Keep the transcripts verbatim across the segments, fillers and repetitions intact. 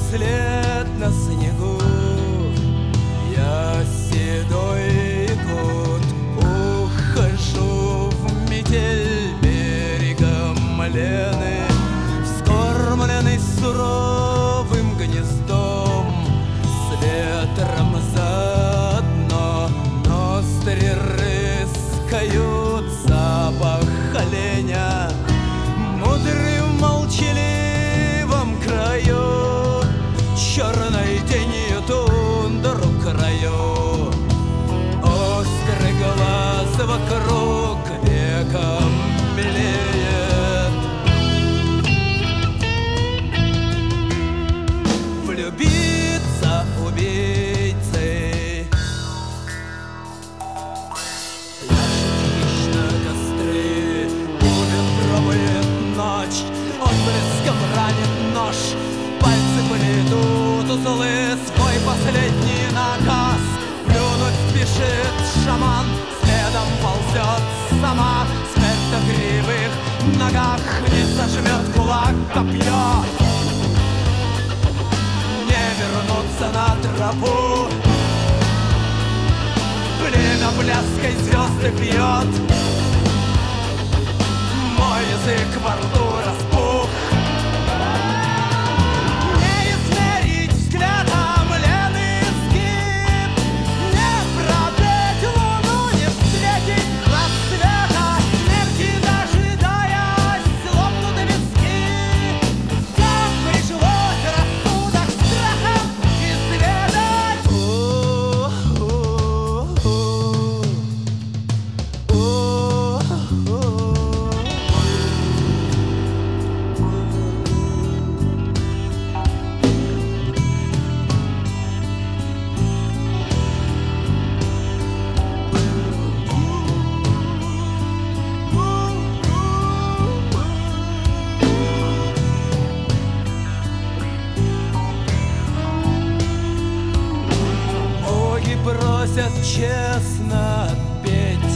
след на снегу. Я седой кот, ухожу в метель берегом Лены, вскормленный суровым гнездом, с ветром заодно ноздри рыскают запах оленя. Мудрый в молчаливом краю, черной тенью тундру краю, острый глаз вокруг веком белеет. Влюбиться убийцей, ляжет на костры, умер пробует ночь, отблеском ранит нож, пальцы плетут узлы, свой последний наказ. Плюнуть спешит шаман, следом ползет сама, смерть на кривых ногах не сожмет кулак копье. Не вернуться на тропу, племя пляской звезды пьет. Мой язык во рту распух, не измерить взглядом Лены изгиб, не пробить луну, не встретить рассвета, смерти дожидаясь, лопнут виски. Как пришлось рассудок страхом изведать. Боги просят честно отпеть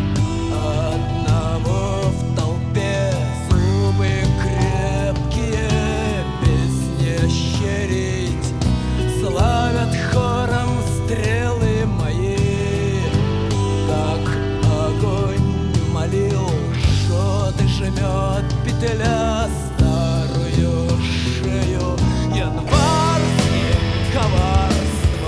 одного в толпе, зубы крепкие, песни ощерить, славят хором стрелы мои. Как огонь молил, шот и жмет петля старую шею январским коварством.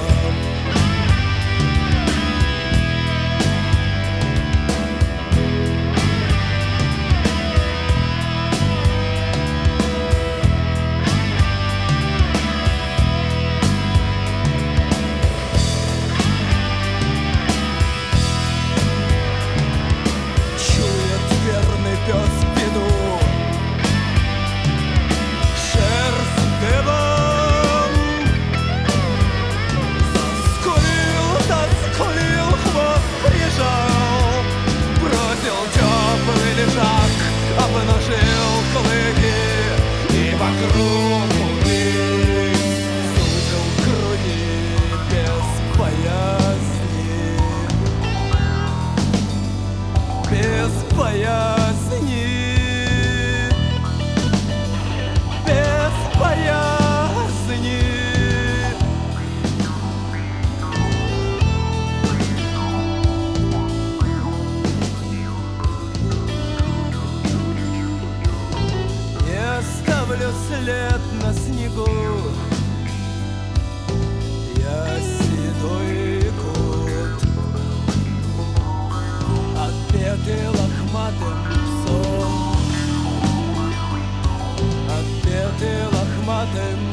Чует верный пес беду, шерсть дыбом. Заскулил, заскулил, хвост прижал, бросил теплый лежак, обнажил клыки и вокруг улыб сузил груди без боязни, без боязни, без боязни. Я оставлю след на снегу, я седой кот, отпетый лохматым псом, отпетый лохматым